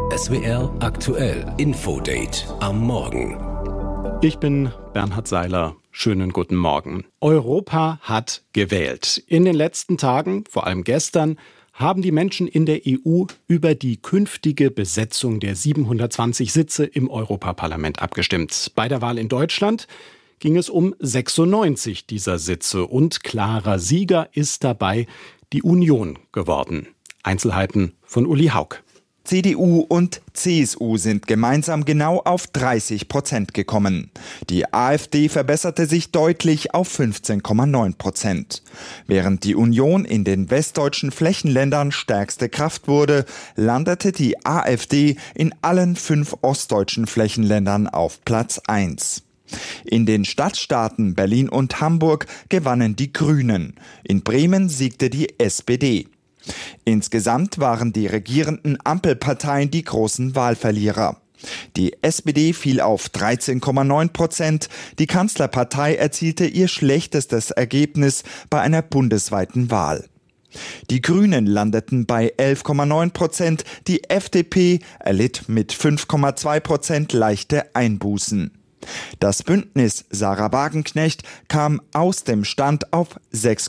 SWR aktuell Infodate am Morgen. Ich bin Bernhard Seiler. Schönen guten Morgen. Europa hat gewählt. In den letzten Tagen, vor allem gestern, haben die Menschen in der EU über die künftige Besetzung der 720 Sitze im Europaparlament abgestimmt. Bei der Wahl in Deutschland ging es um 96 dieser Sitze und klarer Sieger ist dabei die Union geworden. Einzelheiten von Uli Haug. CDU und CSU sind gemeinsam genau auf 30% gekommen. Die AfD verbesserte sich deutlich auf 15,9%. Während die Union in den westdeutschen Flächenländern stärkste Kraft wurde, landete die AfD in allen 5 ostdeutschen Flächenländern auf Platz 1. In den Stadtstaaten Berlin und Hamburg gewannen die Grünen. In Bremen siegte die SPD. Insgesamt waren die regierenden Ampelparteien die großen Wahlverlierer. Die SPD fiel auf 13,9%, die Kanzlerpartei erzielte ihr schlechtestes Ergebnis bei einer bundesweiten Wahl. Die Grünen landeten bei 11,9%, die FDP erlitt mit 5,2% leichte Einbußen. Das Bündnis Sarah Wagenknecht kam aus dem Stand auf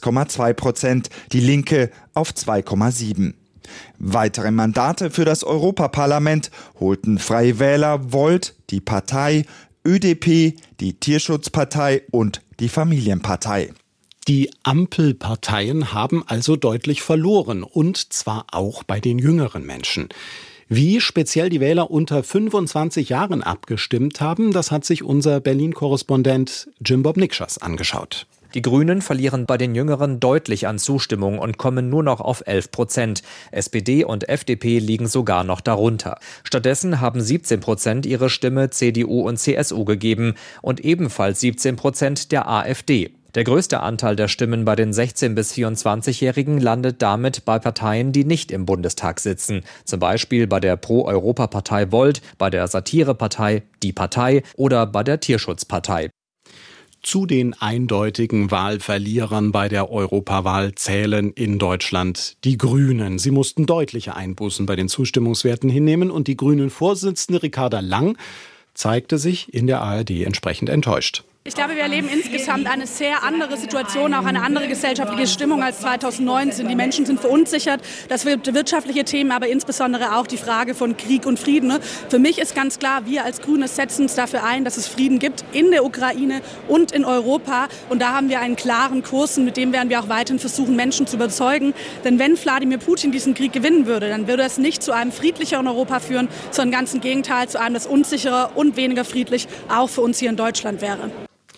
6,2%, die Linke auf 2,7%. Weitere Mandate für das Europaparlament holten Freie Wähler, Volt, die Partei, ÖDP, die Tierschutzpartei und die Familienpartei. Die Ampelparteien haben also deutlich verloren, und zwar auch bei den jüngeren Menschen. Wie speziell die Wähler unter 25 Jahren abgestimmt haben, das hat sich unser Berlin-Korrespondent Jim Bob Nikschas angeschaut. Die Grünen verlieren bei den Jüngeren deutlich an Zustimmung und kommen nur noch auf 11%. SPD und FDP liegen sogar noch darunter. Stattdessen haben 17% ihre Stimme CDU und CSU gegeben und ebenfalls 17% der AfD. Der größte Anteil der Stimmen bei den 16- bis 24-Jährigen landet damit bei Parteien, die nicht im Bundestag sitzen. Zum Beispiel bei der Pro-Europa-Partei Volt, bei der Satirepartei Die Partei oder bei der Tierschutzpartei. Zu den eindeutigen Wahlverlierern bei der Europawahl zählen in Deutschland die Grünen. Sie mussten deutliche Einbußen bei den Zustimmungswerten hinnehmen und die Grünen-Vorsitzende Ricarda Lang zeigte sich in der ARD entsprechend enttäuscht. Ich glaube, wir erleben insgesamt eine sehr andere Situation, auch eine andere gesellschaftliche Stimmung als 2019. Die Menschen sind verunsichert. Das wird wirtschaftliche Themen, aber insbesondere auch die Frage von Krieg und Frieden. Für mich ist ganz klar, wir als Grüne setzen uns dafür ein, dass es Frieden gibt in der Ukraine und in Europa. Und da haben wir einen klaren Kurs, und mit dem werden wir auch weiterhin versuchen, Menschen zu überzeugen. Denn wenn Wladimir Putin diesen Krieg gewinnen würde, dann würde es nicht zu einem friedlicheren Europa führen, sondern ganz im Gegenteil zu einem, das unsicherer und weniger friedlich auch für uns hier in Deutschland wäre.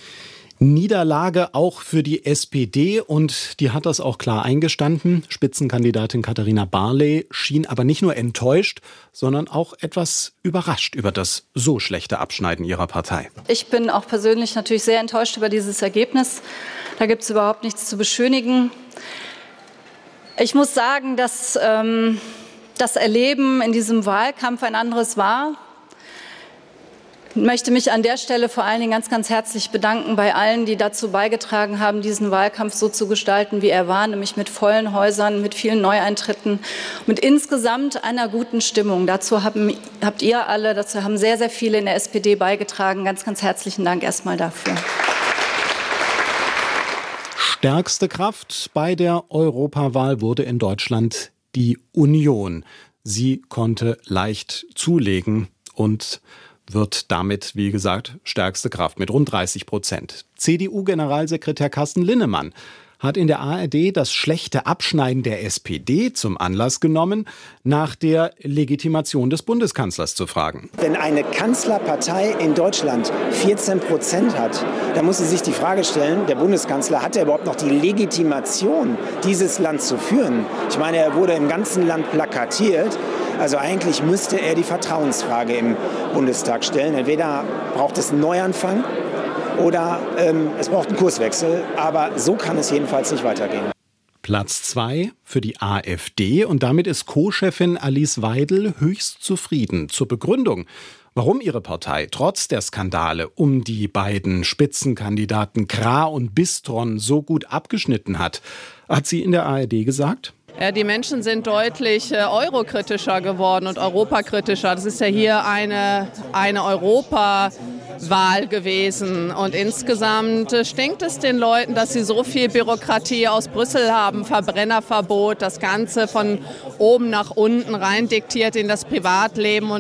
Niederlage auch für die SPD, und die hat das auch klar eingestanden. Spitzenkandidatin Katharina Barley schien aber nicht nur enttäuscht, sondern auch etwas überrascht über das so schlechte Abschneiden ihrer Partei. Ich bin auch persönlich natürlich sehr enttäuscht über dieses Ergebnis. Da gibt es überhaupt nichts zu beschönigen. Ich muss sagen, dass das Erleben in diesem Wahlkampf ein anderes war. Ich möchte mich an der Stelle vor allen Dingen ganz, ganz herzlich bedanken bei allen, die dazu beigetragen haben, diesen Wahlkampf so zu gestalten, wie er war, nämlich mit vollen Häusern, mit vielen Neueintritten, mit insgesamt einer guten Stimmung. Dazu haben sehr, sehr viele in der SPD beigetragen. Ganz, ganz herzlichen Dank erstmal dafür. Stärkste Kraft bei der Europawahl wurde in Deutschland die Union. Sie konnte leicht zulegen und wird damit, wie gesagt, stärkste Kraft mit rund 30%. CDU-Generalsekretär Carsten Linnemann hat in der ARD das schlechte Abschneiden der SPD zum Anlass genommen, nach der Legitimation des Bundeskanzlers zu fragen. Wenn eine Kanzlerpartei in Deutschland 14% hat, dann muss sie sich die Frage stellen, der Bundeskanzler, hat er überhaupt noch die Legitimation, dieses Land zu führen? Ich meine, er wurde im ganzen Land plakatiert. Also eigentlich müsste er die Vertrauensfrage im Bundestag stellen. Entweder braucht es einen Neuanfang oder es braucht einen Kurswechsel. Aber so kann es jedenfalls nicht weitergehen. Platz 2 für die AfD, und damit ist Co-Chefin Alice Weidel höchst zufrieden. Zur Begründung, warum ihre Partei trotz der Skandale um die beiden Spitzenkandidaten Krah und Bistron so gut abgeschnitten hat, hat sie in der ARD gesagt: Ja, die Menschen sind deutlich eurokritischer geworden und europakritischer. Das ist ja hier eine Europawahl gewesen. Und insgesamt stinkt es den Leuten, dass sie so viel Bürokratie aus Brüssel haben. Verbrennerverbot, das Ganze von oben nach unten rein diktiert in das Privatleben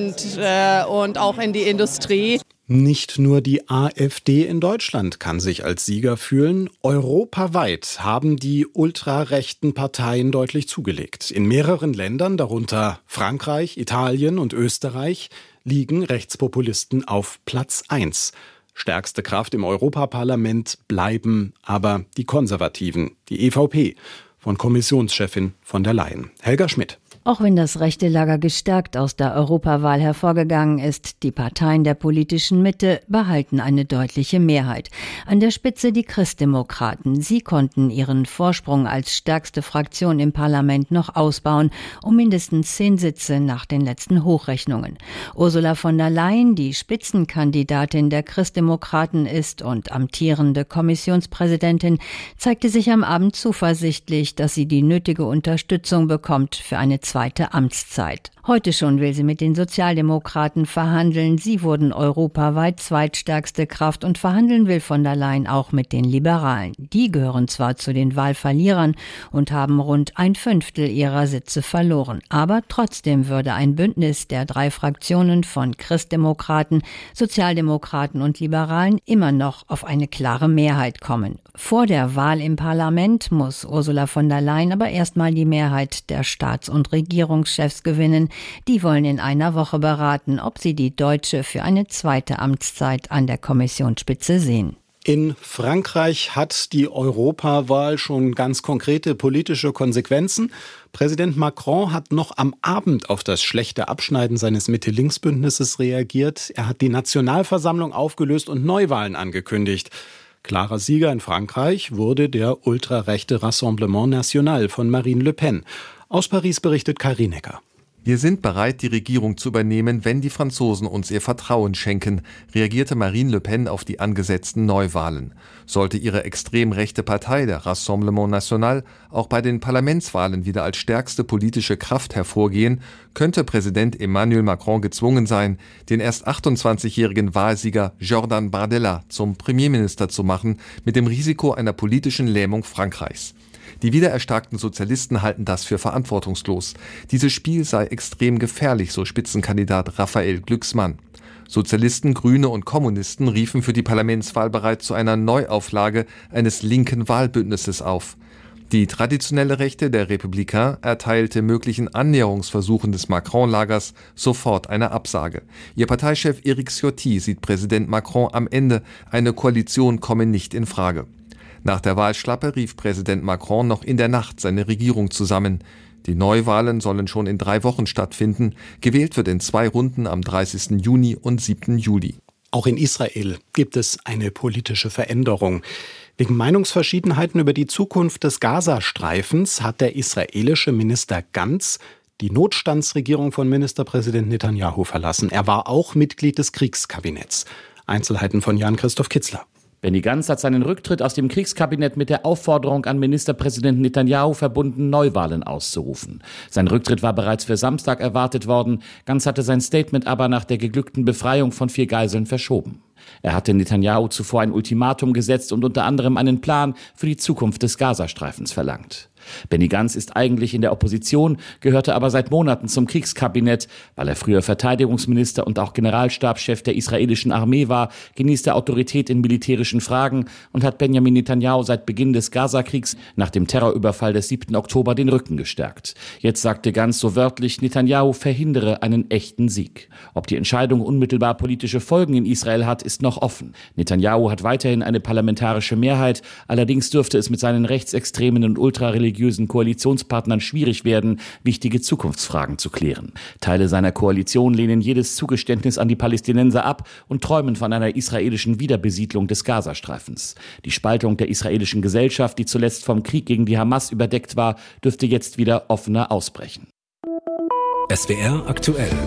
und auch in die Industrie. Nicht nur die AfD in Deutschland kann sich als Sieger fühlen. Europaweit haben die ultrarechten Parteien deutlich zugelegt. In mehreren Ländern, darunter Frankreich, Italien und Österreich, liegen Rechtspopulisten auf Platz 1. Stärkste Kraft im Europaparlament bleiben aber die Konservativen, die EVP, von Kommissionschefin von der Leyen. Helga Schmidt. Auch wenn das rechte Lager gestärkt aus der Europawahl hervorgegangen ist, die Parteien der politischen Mitte behalten eine deutliche Mehrheit. An der Spitze die Christdemokraten. Sie konnten ihren Vorsprung als stärkste Fraktion im Parlament noch ausbauen, um mindestens 10 Sitze nach den letzten Hochrechnungen. Ursula von der Leyen, die Spitzenkandidatin der Christdemokraten ist und amtierende Kommissionspräsidentin, zeigte sich am Abend zuversichtlich, dass sie die nötige Unterstützung bekommt für eine zweite Amtszeit. Heute schon will sie mit den Sozialdemokraten verhandeln. Sie wurden europaweit zweitstärkste Kraft und verhandeln will von der Leyen auch mit den Liberalen. Die gehören zwar zu den Wahlverlierern und haben rund 1/5 ihrer Sitze verloren. Aber trotzdem würde ein Bündnis der 3 Fraktionen von Christdemokraten, Sozialdemokraten und Liberalen immer noch auf eine klare Mehrheit kommen. Vor der Wahl im Parlament muss Ursula von der Leyen aber erstmal die Mehrheit der Staats- und Regierungschefs gewinnen. Die wollen in einer Woche beraten, ob sie die Deutsche für eine zweite Amtszeit an der Kommissionsspitze sehen. In Frankreich hat die Europawahl schon ganz konkrete politische Konsequenzen. Präsident Macron hat noch am Abend auf das schlechte Abschneiden seines Mitte-Links-Bündnisses reagiert. Er hat die Nationalversammlung aufgelöst und Neuwahlen angekündigt. Klarer Sieger in Frankreich wurde der ultrarechte Rassemblement National von Marine Le Pen. Aus Paris berichtet Kai Rienecker. Wir sind bereit, die Regierung zu übernehmen, wenn die Franzosen uns ihr Vertrauen schenken, reagierte Marine Le Pen auf die angesetzten Neuwahlen. Sollte ihre extrem rechte Partei, der Rassemblement National, auch bei den Parlamentswahlen wieder als stärkste politische Kraft hervorgehen, könnte Präsident Emmanuel Macron gezwungen sein, den erst 28-jährigen Wahlsieger Jordan Bardella zum Premierminister zu machen, mit dem Risiko einer politischen Lähmung Frankreichs. Die wiedererstarkten Sozialisten halten das für verantwortungslos. Dieses Spiel sei extrem gefährlich, so Spitzenkandidat Raphael Glucksmann. Sozialisten, Grüne und Kommunisten riefen für die Parlamentswahl bereits zu einer Neuauflage eines linken Wahlbündnisses auf. Die traditionelle Rechte, der Républicain, erteilte möglichen Annäherungsversuchen des Macron-Lagers sofort eine Absage. Ihr Parteichef Éric Ciotti sieht Präsident Macron am Ende, eine Koalition komme nicht in Frage. Nach der Wahlschlappe rief Präsident Macron noch in der Nacht seine Regierung zusammen. Die Neuwahlen sollen schon in 3 Wochen stattfinden. Gewählt wird in 2 Runden am 30. Juni und 7. Juli. Auch in Israel gibt es eine politische Veränderung. Wegen Meinungsverschiedenheiten über die Zukunft des Gazastreifens hat der israelische Minister Gantz die Notstandsregierung von Ministerpräsident Netanyahu verlassen. Er war auch Mitglied des Kriegskabinetts. Einzelheiten von Jan-Christoph Kitzler. Benny Gantz hat seinen Rücktritt aus dem Kriegskabinett mit der Aufforderung an Ministerpräsident Netanyahu verbunden, Neuwahlen auszurufen. Sein Rücktritt war bereits für Samstag erwartet worden. Gantz hatte sein Statement aber nach der geglückten Befreiung von 4 Geiseln verschoben. Er hatte Netanyahu zuvor ein Ultimatum gesetzt und unter anderem einen Plan für die Zukunft des Gazastreifens verlangt. Benny Gantz ist eigentlich in der Opposition, gehörte aber seit Monaten zum Kriegskabinett. Weil er früher Verteidigungsminister und auch Generalstabschef der israelischen Armee war, genießt er Autorität in militärischen Fragen und hat Benjamin Netanyahu seit Beginn des Gazakriegs nach dem Terrorüberfall des 7. Oktober den Rücken gestärkt. Jetzt sagte Gantz so wörtlich, Netanyahu verhindere einen echten Sieg. Ob die Entscheidung unmittelbar politische Folgen in Israel hat, ist noch offen. Netanyahu hat weiterhin eine parlamentarische Mehrheit, allerdings dürfte es mit seinen rechtsextremen und ultrareligiösen Koalitionspartnern schwierig werden, wichtige Zukunftsfragen zu klären. Teile seiner Koalition lehnen jedes Zugeständnis an die Palästinenser ab und träumen von einer israelischen Wiederbesiedlung des Gazastreifens. Die Spaltung der israelischen Gesellschaft, die zuletzt vom Krieg gegen die Hamas überdeckt war, dürfte jetzt wieder offener ausbrechen. SWR aktuell.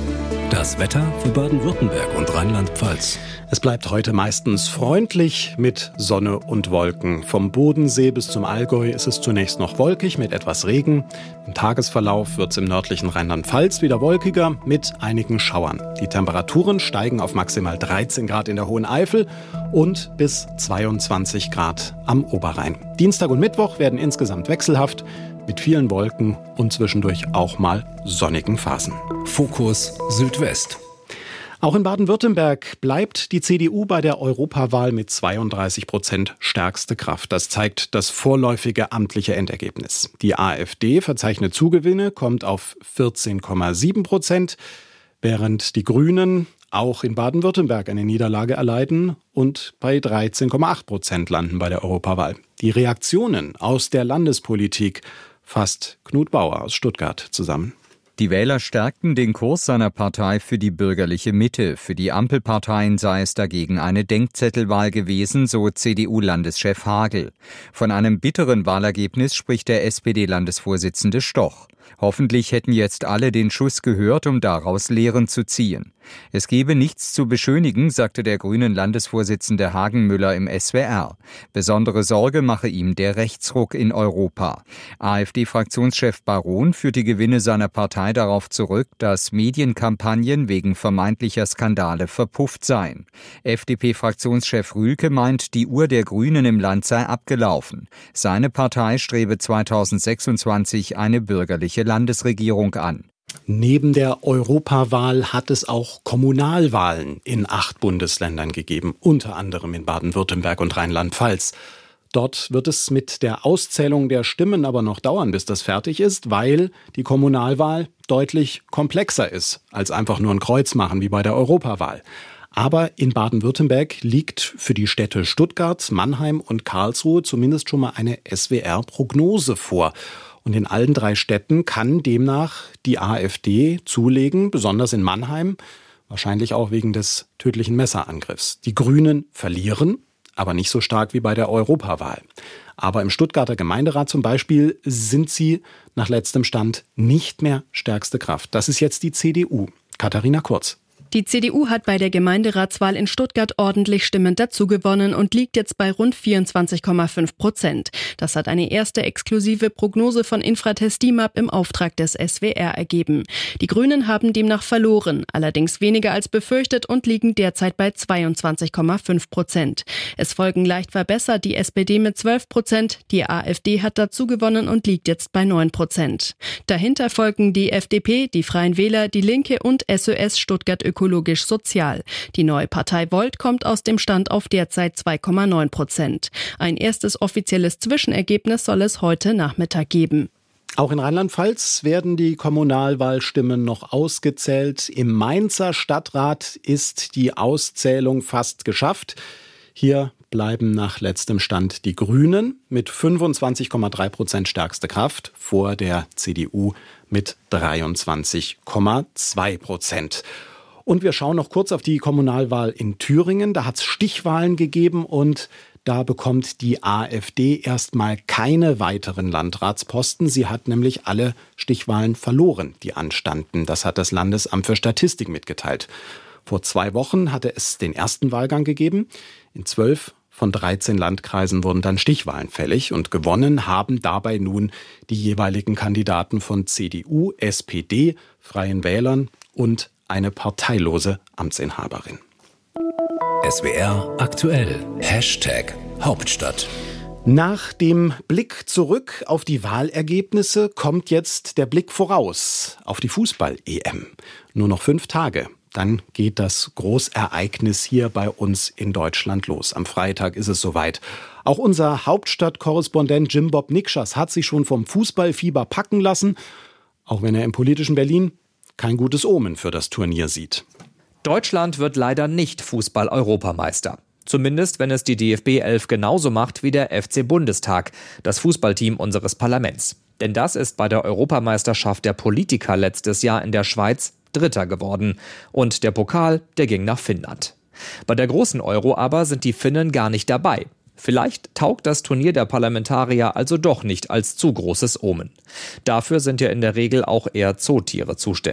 Das Wetter für Baden-Württemberg und Rheinland-Pfalz. Es bleibt heute meistens freundlich mit Sonne und Wolken. Vom Bodensee bis zum Allgäu ist es zunächst noch wolkig mit etwas Regen. Im Tagesverlauf wird es im nördlichen Rheinland-Pfalz wieder wolkiger mit einigen Schauern. Die Temperaturen steigen auf maximal 13 Grad in der Hohen Eifel und bis 22 Grad am Oberrhein. Dienstag und Mittwoch werden insgesamt wechselhaft mit vielen Wolken und zwischendurch auch mal sonnigen Phasen. Fokus Südwest. Auch in Baden-Württemberg bleibt die CDU bei der Europawahl mit 32% stärkste Kraft. Das zeigt das vorläufige amtliche Endergebnis. Die AfD verzeichnet Zugewinne, kommt auf 14,7%, während die Grünen auch in Baden-Württemberg eine Niederlage erleiden und bei 13,8% landen bei der Europawahl. Die Reaktionen aus der Landespolitik fasst Knut Bauer aus Stuttgart zusammen. Die Wähler stärkten den Kurs seiner Partei für die bürgerliche Mitte. Für die Ampelparteien sei es dagegen eine Denkzettelwahl gewesen, so CDU-Landeschef Hagel. Von einem bitteren Wahlergebnis spricht der SPD-Landesvorsitzende Stoch. Hoffentlich hätten jetzt alle den Schuss gehört, um daraus Lehren zu ziehen. Es gebe nichts zu beschönigen, sagte der grünen Landesvorsitzende Hagenmüller im SWR. Besondere Sorge mache ihm der Rechtsruck in Europa. AfD-Fraktionschef Baron führt die Gewinne seiner Partei darauf zurück, dass Medienkampagnen wegen vermeintlicher Skandale verpufft seien. FDP-Fraktionschef Rühlke meint, die Uhr der Grünen im Land sei abgelaufen. Seine Partei strebe 2026 eine bürgerliche Landesregierung an. Neben der Europawahl hat es auch Kommunalwahlen in 8 Bundesländern gegeben, unter anderem in Baden-Württemberg und Rheinland-Pfalz. Dort wird es mit der Auszählung der Stimmen aber noch dauern, bis das fertig ist, weil die Kommunalwahl deutlich komplexer ist, als einfach nur ein Kreuz machen wie bei der Europawahl. Aber in Baden-Württemberg liegt für die Städte Stuttgart, Mannheim und Karlsruhe zumindest schon mal eine SWR-Prognose vor. Und in allen 3 Städten kann demnach die AfD zulegen, besonders in Mannheim, wahrscheinlich auch wegen des tödlichen Messerangriffs. Die Grünen verlieren, aber nicht so stark wie bei der Europawahl. Aber im Stuttgarter Gemeinderat zum Beispiel sind sie nach letztem Stand nicht mehr stärkste Kraft. Das ist jetzt die CDU. Katharina Kurz. Die CDU hat bei der Gemeinderatswahl in Stuttgart ordentlich Stimmen dazugewonnen und liegt jetzt bei rund 24,5%. Das hat eine erste exklusive Prognose von Infratest DIMAP im Auftrag des SWR ergeben. Die Grünen haben demnach verloren, allerdings weniger als befürchtet und liegen derzeit bei 22,5%. Es folgen leicht verbessert die SPD mit 12%, die AfD hat dazugewonnen und liegt jetzt bei 9%. Dahinter folgen die FDP, die Freien Wähler, die Linke und SOS Stuttgart Ökologisch-Sozial. Die neue Partei Volt kommt aus dem Stand auf derzeit 2,9%. Ein erstes offizielles Zwischenergebnis soll es heute Nachmittag geben. Auch in Rheinland-Pfalz werden die Kommunalwahlstimmen noch ausgezählt. Im Mainzer Stadtrat ist die Auszählung fast geschafft. Hier bleiben nach letztem Stand die Grünen mit 25,3% stärkste Kraft vor der CDU mit 23,2%. Und wir schauen noch kurz auf die Kommunalwahl in Thüringen. Da hat es Stichwahlen gegeben und da bekommt die AfD erstmal keine weiteren Landratsposten. Sie hat nämlich alle Stichwahlen verloren, die anstanden. Das hat das Landesamt für Statistik mitgeteilt. Vor 2 Wochen hatte es den ersten Wahlgang gegeben. In 12 von 13 Landkreisen wurden dann Stichwahlen fällig und gewonnen haben dabei nun die jeweiligen Kandidaten von CDU, SPD, Freien Wählern und eine parteilose Amtsinhaberin. SWR aktuell. #Hauptstadt. Nach dem Blick zurück auf die Wahlergebnisse kommt jetzt der Blick voraus auf die Fußball-EM. Nur noch 5 Tage. Dann geht das Großereignis hier bei uns in Deutschland los. Am Freitag ist es soweit. Auch unser Hauptstadtkorrespondent Jim Bob Nikschas hat sich schon vom Fußballfieber packen lassen, auch wenn er im politischen Berlin kein gutes Omen für das Turnier sieht. Deutschland wird leider nicht Fußball-Europameister. Zumindest, wenn es die DFB 11 genauso macht wie der FC Bundestag, das Fußballteam unseres Parlaments. Denn das ist bei der Europameisterschaft der Politiker letztes Jahr in der Schweiz Dritter geworden. Und der Pokal, der ging nach Finnland. Bei der großen Euro aber sind die Finnen gar nicht dabei. Vielleicht taugt das Turnier der Parlamentarier also doch nicht als zu großes Omen. Dafür sind ja in der Regel auch eher Zootiere zuständig.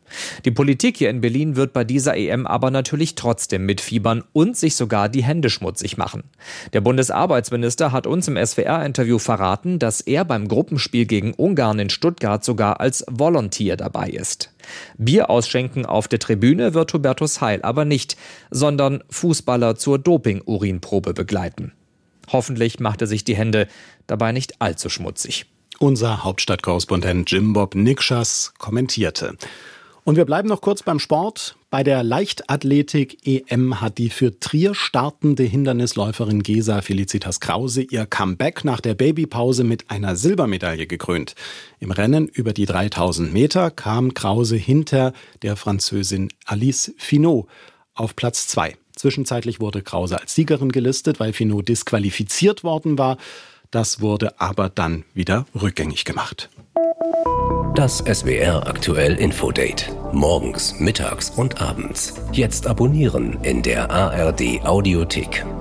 Die Politik hier in Berlin wird bei dieser EM aber natürlich trotzdem mitfiebern und sich sogar die Hände schmutzig machen. Der Bundesarbeitsminister hat uns im SWR-Interview verraten, dass er beim Gruppenspiel gegen Ungarn in Stuttgart sogar als Volunteer dabei ist. Bier ausschenken auf der Tribüne wird Hubertus Heil aber nicht, sondern Fußballer zur Doping-Urinprobe begleiten. Hoffentlich macht er sich die Hände dabei nicht allzu schmutzig. Unser Hauptstadtkorrespondent Jim Bob Nikschas kommentierte. Und wir bleiben noch kurz beim Sport. Bei der Leichtathletik-EM hat die für Trier startende Hindernisläuferin Gesa Felicitas Krause ihr Comeback nach der Babypause mit einer Silbermedaille gekrönt. Im Rennen über die 3000 Meter kam Krause hinter der Französin Alice Finot auf Platz 2. Zwischenzeitlich wurde Krause als Siegerin gelistet, weil Finot disqualifiziert worden war. Das wurde aber dann wieder rückgängig gemacht. Das SWR Aktuell Infodate. Morgens, mittags und abends. Jetzt abonnieren in der ARD Audiothek.